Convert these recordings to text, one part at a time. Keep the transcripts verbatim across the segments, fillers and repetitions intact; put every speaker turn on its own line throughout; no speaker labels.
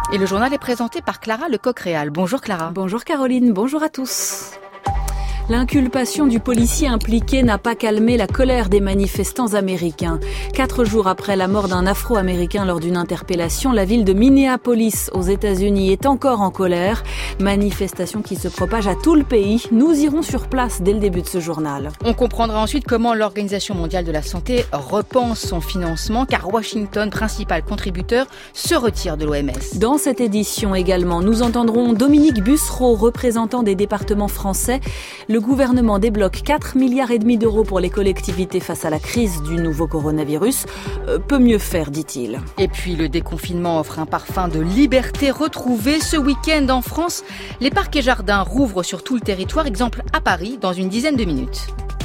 Et le journal est présenté par Clara Lecoq-Réal. Bonjour Clara.
Bonjour Caroline, bonjour à tous. L'inculpation du policier impliqué n'a pas calmé la colère des manifestants américains. Quatre jours après la mort d'un Afro-Américain lors d'une interpellation, la ville de Minneapolis aux États-Unis est encore en colère. Manifestation qui se propage à tout le pays. Nous irons sur place dès le début de ce journal.
On comprendra ensuite comment l'Organisation mondiale de la santé repense son financement, car Washington, principal contributeur, se retire de l'O M S.
Dans cette édition également, nous entendrons Dominique Bussereau, représentant des départements français. Le gouvernement débloque quatre milliards et demi d'euros pour les collectivités face à la crise du nouveau coronavirus. Euh, peut mieux faire, dit-il.
Et puis le déconfinement offre un parfum de liberté retrouvée. Ce week-end en France, les parcs et jardins rouvrent sur tout le territoire. Exemple à Paris, dans une dizaine de minutes.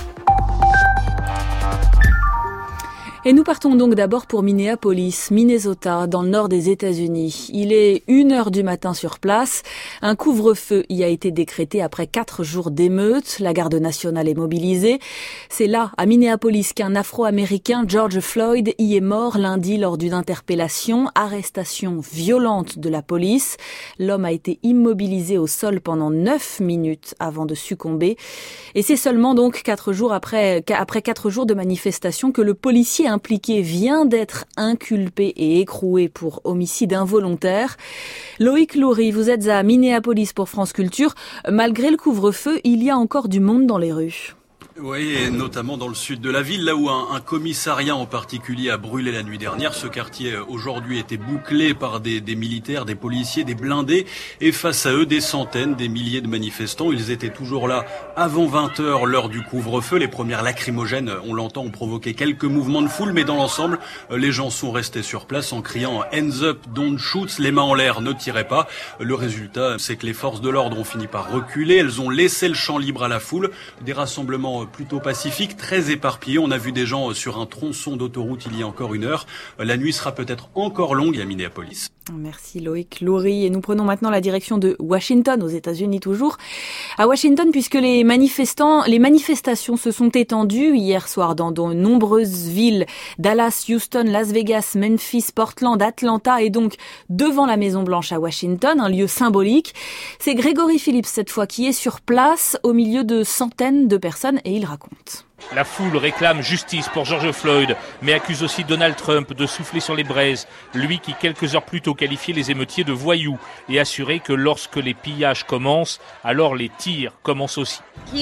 Et nous partons donc d'abord pour Minneapolis, Minnesota, dans le nord des États-Unis. Il est une heure du matin sur place. Un couvre-feu y a été décrété après quatre jours d'émeutes. La garde nationale est mobilisée. C'est là, à Minneapolis, qu'un Afro-Américain, George Floyd, y est mort lundi lors d'une interpellation. Arrestation violente de la police. L'homme a été immobilisé au sol pendant neuf minutes avant de succomber. Et c'est seulement donc quatre jours après, après quatre jours de manifestation que le policier impliqué vient d'être inculpé et écroué pour homicide involontaire. Loïc Loury, vous êtes à Minneapolis pour France Culture. Malgré le couvre-feu, il y a encore du monde dans les rues.
Oui, et notamment dans le sud de la ville, là où un, un commissariat en particulier a brûlé la nuit dernière. Ce quartier, aujourd'hui, était bouclé par des, des militaires, des policiers, des blindés. Et face à eux, des centaines, des milliers de manifestants. Ils étaient toujours là avant vingt heures, l'heure du couvre-feu. Les premières lacrymogènes, on l'entend, ont provoqué quelques mouvements de foule. Mais dans l'ensemble, les gens sont restés sur place en criant « Hands up, don't shoot », les mains en l'air, ne tirez pas. Le résultat, c'est que les forces de l'ordre ont fini par reculer. Elles ont laissé le champ libre à la foule. Des rassemblements plutôt pacifique, très éparpillé. On a vu des gens sur un tronçon d'autoroute il y a encore une heure. La nuit sera peut-être encore longue à Minneapolis.
Merci Loïc Loury. Et nous prenons maintenant la direction de Washington, aux États-Unis toujours. À Washington, puisque les manifestants, les manifestations se sont étendues hier soir dans de nombreuses villes. Dallas, Houston, Las Vegas, Memphis, Portland, Atlanta et donc devant la Maison-Blanche à Washington, un lieu symbolique. C'est Grégory Phillips cette fois qui est sur place au milieu de centaines de personnes et il raconte.
La foule réclame justice pour George Floyd, mais accuse aussi Donald Trump de souffler sur les braises, lui qui quelques heures plus tôt qualifiait les émeutiers de voyous et assurait que lorsque les pillages commencent, alors les tirs commencent aussi.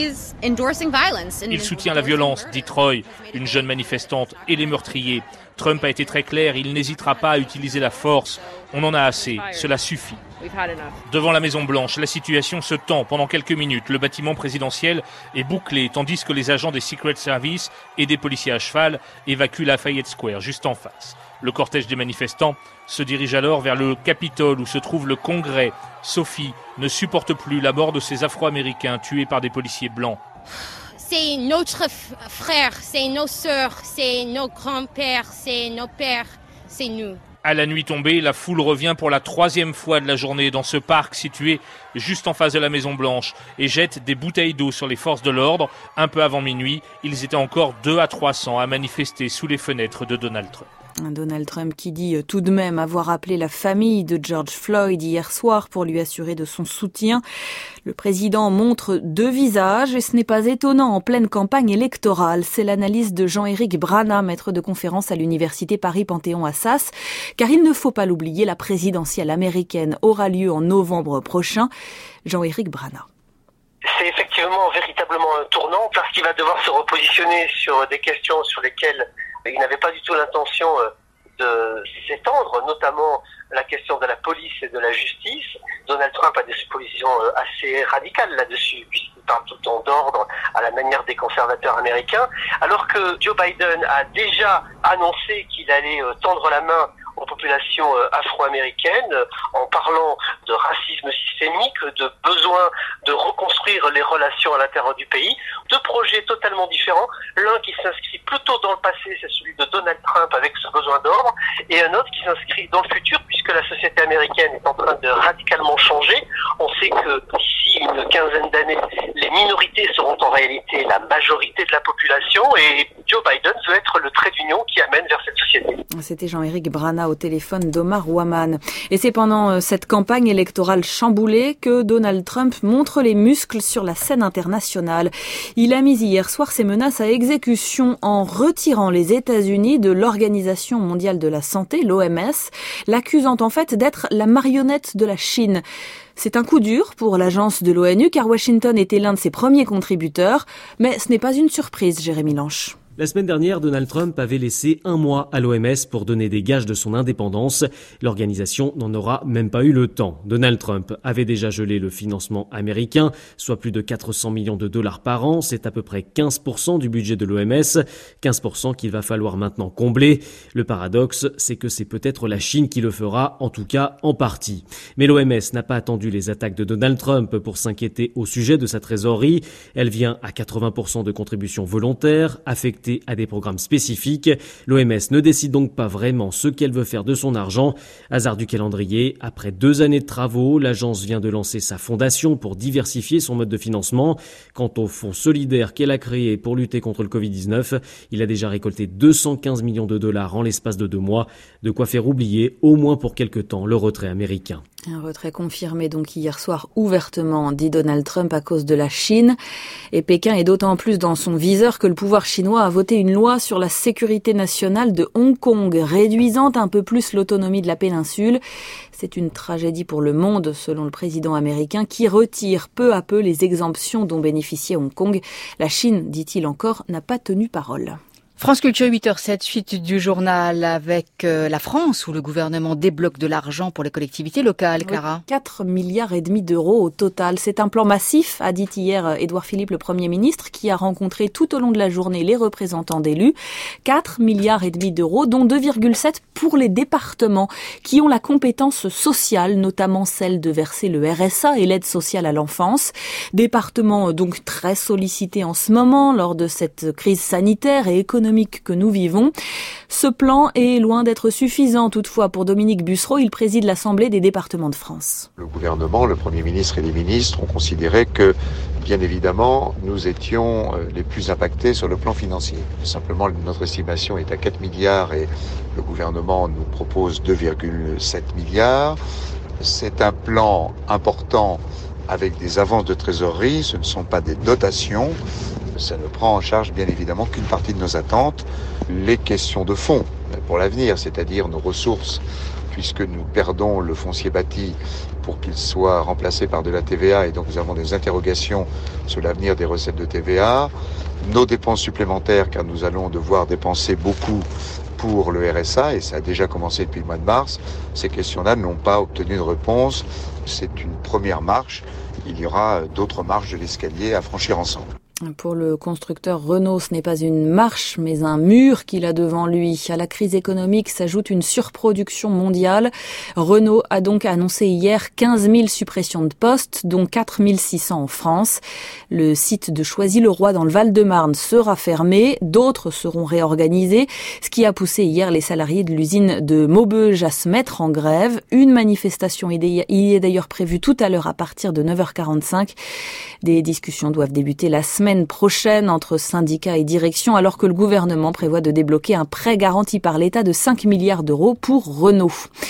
Il soutient la violence, dit Troy, une jeune manifestante, et les meurtriers. Trump a été très clair, il n'hésitera pas à utiliser la force. On en a assez, cela suffit. Devant la Maison-Blanche, la situation se tend pendant quelques minutes. Le bâtiment présidentiel est bouclé, tandis que les agents des Secret Service et des policiers à cheval évacuent Lafayette Square, juste en face. Le cortège des manifestants se dirige alors vers le Capitole où se trouve le Congrès. Sophie ne supporte plus la mort de ces Afro-Américains tués par des policiers blancs.
C'est notre frère, c'est nos sœurs, c'est nos grands-pères, c'est nos pères, c'est nous.
À la nuit tombée, la foule revient pour la troisième fois de la journée dans ce parc situé juste en face de la Maison-Blanche et jette des bouteilles d'eau sur les forces de l'ordre. Un peu avant minuit, ils étaient encore deux à trois cents à manifester sous les fenêtres de Donald Trump.
Un Donald Trump qui dit tout de même avoir appelé la famille de George Floyd hier soir pour lui assurer de son soutien. Le président montre deux visages et ce n'est pas étonnant en pleine campagne électorale. C'est l'analyse de Jean-Éric Brana, maître de conférence à l'université Paris-Panthéon-Assas. Car il ne faut pas l'oublier, la présidentielle américaine aura lieu en novembre prochain. Jean-Éric Brana.
C'est effectivement véritablement un tournant parce qu'il va devoir se repositionner sur des questions sur lesquelles il n'avait pas du tout l'intention de s'étendre, notamment la question de la police et de la justice. Donald Trump a des positions assez radicales là-dessus, puisqu'il parle tout le temps d'ordre à la manière des conservateurs américains, alors que Joe Biden a déjà annoncé qu'il allait tendre la main aux populations afro-américaines en parlant de racisme systémique, de besoin de reconstruire les relations à l'intérieur du pays. Deux projets totalement différents. L'un qui s'inscrit plutôt dans le passé, c'est celui de Donald Trump avec ce besoin d'ordre, et un autre qui s'inscrit dans le futur puisque la société américaine est en train de radicalement changer. On sait que d'ici d'ici une quinzaine d'années, les minorités seront en réalité la majorité de la population et Joe Biden veut être le trait d'union qui amène vers cette société.
C'était Jean-Éric Brana au téléphone d'Omar Ouaman. Et c'est pendant cette campagne électorale chamboulée que Donald Trump montre les muscles sur la scène internationale. Il a mis hier soir ses menaces à exécution en retirant les États-Unis de l'Organisation mondiale de la santé, l'O M S, l'accusant en fait d'être la marionnette de la Chine. C'est un coup dur pour l'agence de l'ONU car Washington était l'un de ses premiers contributeurs, mais ce n'est pas une surprise, Jérémy Lanche.
La semaine dernière, Donald Trump avait laissé un mois à l'O M S pour donner des gages de son indépendance. L'organisation n'en aura même pas eu le temps. Donald Trump avait déjà gelé le financement américain, soit plus de quatre cents millions de dollars par an. C'est à peu près quinze pour cent du budget de l'O M S, quinze pour cent qu'il va falloir maintenant combler. Le paradoxe, c'est que c'est peut-être la Chine qui le fera, en tout cas en partie. Mais l'O M S n'a pas attendu les attaques de Donald Trump pour s'inquiéter au sujet de sa trésorerie. Elle vient à quatre-vingts pour cent de contributions volontaires, affectées à des programmes spécifiques. L'O M S ne décide donc pas vraiment ce qu'elle veut faire de son argent. Hasard du calendrier, après deux années de travaux, l'agence vient de lancer sa fondation pour diversifier son mode de financement. Quant au fonds solidaire qu'elle a créé pour lutter contre le covid dix-neuf, il a déjà récolté deux cent quinze millions de dollars en l'espace de deux mois, de quoi faire oublier, au moins pour quelque temps, le retrait américain.
Un retrait confirmé donc hier soir ouvertement, dit Donald Trump, à cause de la Chine. Et Pékin est d'autant plus dans son viseur que le pouvoir chinois a voté une loi sur la sécurité nationale de Hong Kong, réduisant un peu plus l'autonomie de la péninsule. C'est une tragédie pour le monde, selon le président américain, qui retire peu à peu les exemptions dont bénéficiait Hong Kong. La Chine, dit-il encore, n'a pas tenu parole.
France Culture huit heures sept, suite du journal avec euh, la France où le gouvernement débloque de l'argent pour les collectivités locales, Clara.
Oui, quatre milliards et demi d'euros au total. C'est un plan massif, a dit hier Édouard Philippe, le Premier ministre, qui a rencontré tout au long de la journée les représentants d'élus. quatre milliards et demi d'euros, dont deux virgule sept pour les départements qui ont la compétence sociale, notamment celle de verser le R S A et l'aide sociale à l'enfance. Départements donc très sollicités en ce moment lors de cette crise sanitaire et économique que nous vivons. Ce plan est loin d'être suffisant toutefois pour Dominique Bussereau, il préside l'Assemblée des départements de France.
Le gouvernement, le Premier ministre et les ministres ont considéré que, bien évidemment, nous étions les plus impactés sur le plan financier. Simplement, notre estimation est à quatre milliards et le gouvernement nous propose deux virgule sept milliards. C'est un plan important avec des avances de trésorerie, ce ne sont pas des dotations. Ça ne prend en charge bien évidemment qu'une partie de nos attentes. Les questions de fond pour l'avenir, c'est-à-dire nos ressources, puisque nous perdons le foncier bâti pour qu'il soit remplacé par de la T V A et donc nous avons des interrogations sur l'avenir des recettes de T V A. Nos dépenses supplémentaires car nous allons devoir dépenser beaucoup pour le R S A et ça a déjà commencé depuis le mois de mars. Ces questions-là n'ont pas obtenu de réponse. C'est une première marche. Il y aura d'autres marches de l'escalier à franchir ensemble.
Pour le constructeur Renault, ce n'est pas une marche, mais un mur qu'il a devant lui. À la crise économique s'ajoute une surproduction mondiale. Renault a donc annoncé hier quinze mille suppressions de postes, dont quatre mille six cents en France. Le site de Choisy-le-Roi dans le Val-de-Marne sera fermé. D'autres seront réorganisés, ce qui a poussé hier les salariés de l'usine de Maubeuge à se mettre en grève. Une manifestation y est d'ailleurs prévue tout à l'heure à partir de neuf heures quarante-cinq. Des discussions doivent débuter la semaine prochaine entre syndicats et direction, alors que le gouvernement prévoit de débloquer un prêt garanti par l'État de cinq milliards d'euros pour Renault.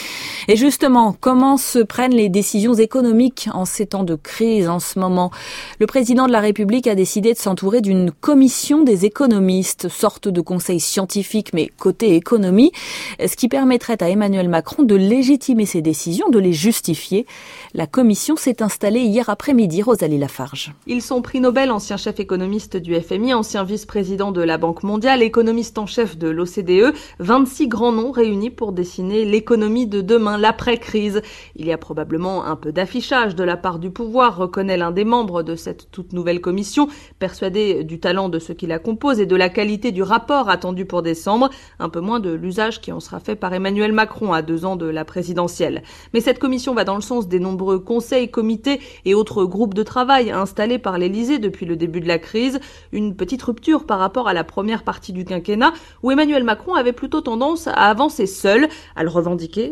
Et justement, comment se prennent les décisions économiques en ces temps de crise en ce moment? Le président de la République a décidé de s'entourer d'une commission des économistes, sorte de conseil scientifique mais côté économie, ce qui permettrait à Emmanuel Macron de légitimer ses décisions, de les justifier. La commission s'est installée hier après-midi, Rosalie Lafarge.
Ils sont prix Nobel, ancien chef économiste du F M I, ancien vice-président de la Banque mondiale, économiste en chef de l'O C D E, vingt-six grands noms réunis pour dessiner l'économie de demain, l'après-crise. Il y a probablement un peu d'affichage de la part du pouvoir, reconnaît l'un des membres de cette toute nouvelle commission, persuadé du talent de ceux qui la composent et de la qualité du rapport attendu pour décembre, un peu moins de l'usage qui en sera fait par Emmanuel Macron à deux ans de la présidentielle. Mais cette commission va dans le sens des nombreux conseils, comités et autres groupes de travail installés par l'Élysée depuis le début de la crise, une petite rupture par rapport à la première partie du quinquennat où Emmanuel Macron avait plutôt tendance à avancer seul, à le revendiquer d'ailleurs,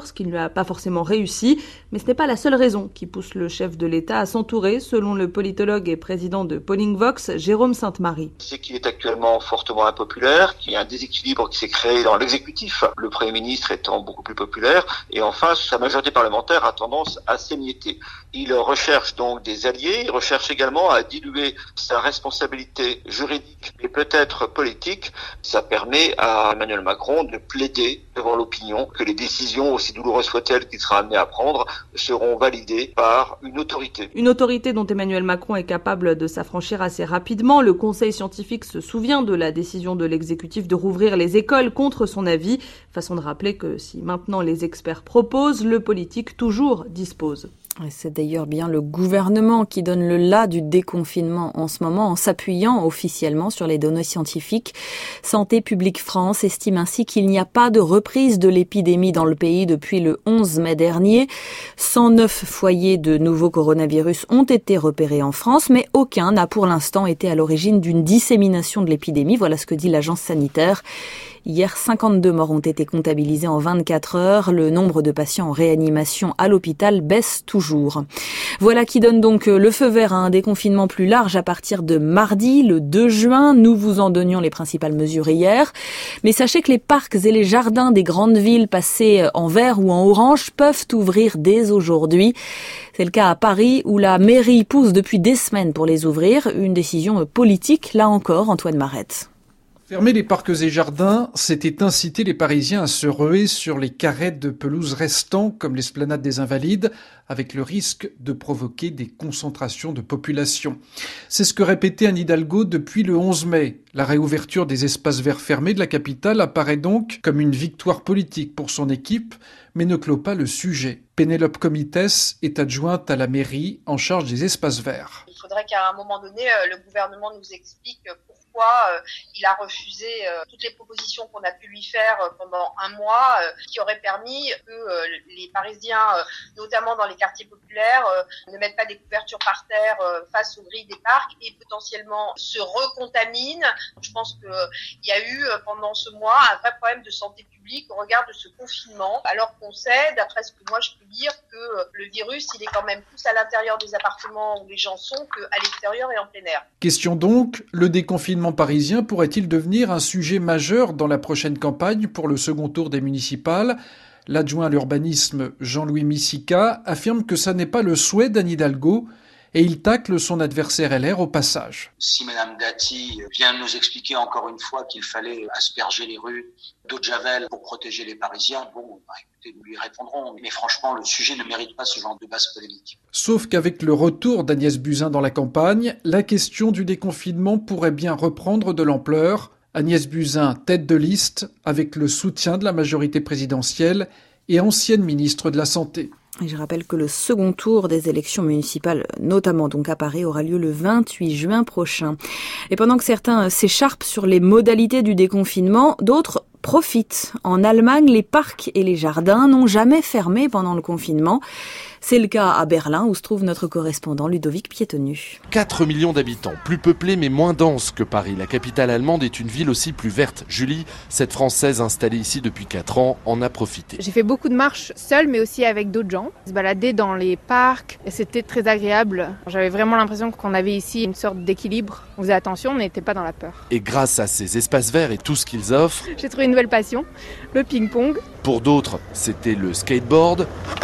ce qui ne lui a pas forcément réussi. Mais ce n'est pas la seule raison qui pousse le chef de l'État à s'entourer, selon le politologue et président de Polling Vox, Jérôme Sainte-Marie.
C'est qu'il est actuellement fortement impopulaire, qu'il y a un déséquilibre qui s'est créé dans l'exécutif, le Premier ministre étant beaucoup plus populaire, et enfin sa majorité parlementaire a tendance à s'émietter. Il recherche donc des alliés, il recherche également à diluer sa responsabilité juridique et peut-être politique. Ça permet à Emmanuel Macron de plaider devant l'opinion que les décisions, aussi douloureuses soient-elles qu'il sera amené à prendre, seront validées par une autorité.
Une autorité dont Emmanuel Macron est capable de s'affranchir assez rapidement. Le Conseil scientifique se souvient de la décision de l'exécutif de rouvrir les écoles contre son avis. Façon de rappeler que si maintenant les experts proposent, le politique toujours dispose.
C'est d'ailleurs bien le gouvernement qui donne le la du déconfinement en ce moment en s'appuyant officiellement sur les données scientifiques. Santé publique France estime ainsi qu'il n'y a pas de reprise de l'épidémie dans le pays depuis le onze mai dernier. cent neuf foyers de nouveaux coronavirus ont été repérés en France, mais aucun n'a pour l'instant été à l'origine d'une dissémination de l'épidémie. Voilà ce que dit l'agence sanitaire. Hier, cinquante-deux morts ont été comptabilisés en vingt-quatre heures. Le nombre de patients en réanimation à l'hôpital baisse toujours. Voilà qui donne donc le feu vert à un déconfinement plus large à partir de mardi, le deux juin. Nous vous en donnions les principales mesures hier. Mais sachez que les parcs et les jardins des grandes villes passés en vert ou en orange peuvent ouvrir dès aujourd'hui. C'est le cas à Paris où la mairie pousse depuis des semaines pour les ouvrir. Une décision politique, là encore, Antoine Marette.
Fermer les parcs et jardins, c'était inciter les Parisiens à se ruer sur les carrés de pelouse restants, comme l'esplanade des Invalides, avec le risque de provoquer des concentrations de population. C'est ce que répétait Anne Hidalgo depuis le onze mai. La réouverture des espaces verts fermés de la capitale apparaît donc comme une victoire politique pour son équipe, mais ne clôt pas le sujet. Pénélope Comites est adjointe à la mairie en charge des espaces verts.
Il faudrait qu'à un moment donné, le gouvernement nous explique pourquoi il a refusé toutes les propositions qu'on a pu lui faire pendant un mois, qui auraient permis que les Parisiens, notamment dans les quartiers populaires, ne mettent pas des couvertures par terre face aux grilles des parcs et potentiellement se recontaminent. Je pense qu'il y a eu pendant ce mois un vrai problème de santé publique au regard de ce confinement, alors qu'on sait, d'après ce que moi je peux lire, que le virus, il est quand même plus à l'intérieur des appartements où les gens sont qu'à l'extérieur et en plein air.
Question donc, le déconfinement parisien pourrait-il devenir un sujet majeur dans la prochaine campagne pour le second tour des municipales ? L'adjoint à l'urbanisme Jean-Louis Missica affirme que ça n'est pas le souhait d'Anne Hidalgo et il tacle son adversaire L R au passage.
Si Madame Dati vient de nous expliquer encore une fois qu'il fallait asperger les rues d'eau de javel pour protéger les Parisiens, bon, bah, écoutez, nous lui répondrons. Mais franchement, le sujet ne mérite pas ce genre de basse polémique.
Sauf qu'avec le retour d'Agnès Buzyn dans la campagne, la question du déconfinement pourrait bien reprendre de l'ampleur. Agnès Buzyn, tête de liste, avec le soutien de la majorité présidentielle et ancienne ministre de la Santé.
Et je rappelle que le second tour des élections municipales, notamment donc à Paris, aura lieu le vingt-huit juin prochain. Et pendant que certains s'écharpent sur les modalités du déconfinement, d'autres profitent. En Allemagne, les parcs et les jardins n'ont jamais fermé pendant le confinement. C'est le cas à Berlin où se trouve notre correspondant Ludovic Piétenu.
quatre millions d'habitants, plus peuplés mais moins dense que Paris. La capitale allemande est une ville aussi plus verte. Julie, cette Française installée ici depuis quatre ans, en a profité.
J'ai fait beaucoup de marches seule mais aussi avec d'autres gens. Se balader dans les parcs et c'était très agréable. J'avais vraiment l'impression qu'on avait ici une sorte d'équilibre. On faisait attention, on n'était pas dans la peur.
Et grâce à ces espaces verts et tout ce qu'ils offrent,
j'ai trouvé une nouvelle passion, le ping-pong.
Pour d'autres, c'était le skateboard.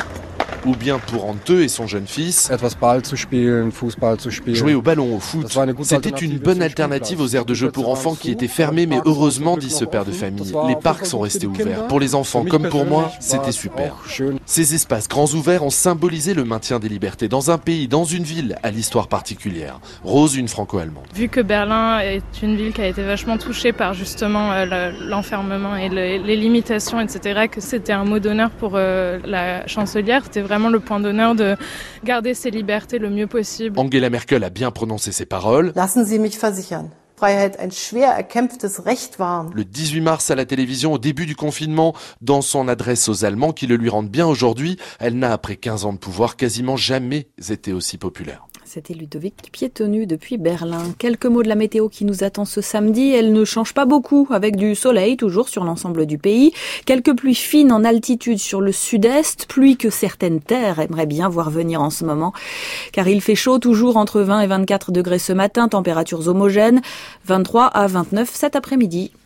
Ou bien pour Anteux et son jeune fils, jouer au ballon, au foot. C'était une bonne alternative aux aires de jeux pour enfants qui étaient fermées, mais heureusement, dit ce père de famille, les parcs sont restés ouverts. Pour les enfants comme pour moi, c'était super. Ces espaces grands ouverts ont symbolisé le maintien des libertés dans un pays, dans une ville à l'histoire particulière. Rose, une franco-allemande.
Vu que Berlin est une ville qui a été vachement touchée par justement euh, l'enfermement et le, les limitations, et cetera, que c'était un mot d'honneur pour euh, la chancelière, c'était vraiment le point d'honneur de garder ses libertés le mieux possible.
Angela Merkel a bien prononcé ses paroles.
Lassen Sie mich versichern. Freiheit ein schwer erkämpftes Recht waren.
Le dix-huit mars à la télévision, au début du confinement, dans son adresse aux Allemands qui le lui rendent bien aujourd'hui, elle n'a, après quinze ans de pouvoir, quasiment jamais été aussi populaire.
C'était Ludovic Piétonu depuis Berlin. Quelques mots de la météo qui nous attend ce samedi. Elle ne change pas beaucoup avec du soleil toujours sur l'ensemble du pays. Quelques pluies fines en altitude sur le sud-est, pluies que certaines terres aimeraient bien voir venir en ce moment. Car il fait chaud toujours entre vingt et vingt-quatre degrés ce matin, températures homogènes, vingt-trois à vingt-neuf cet après-midi.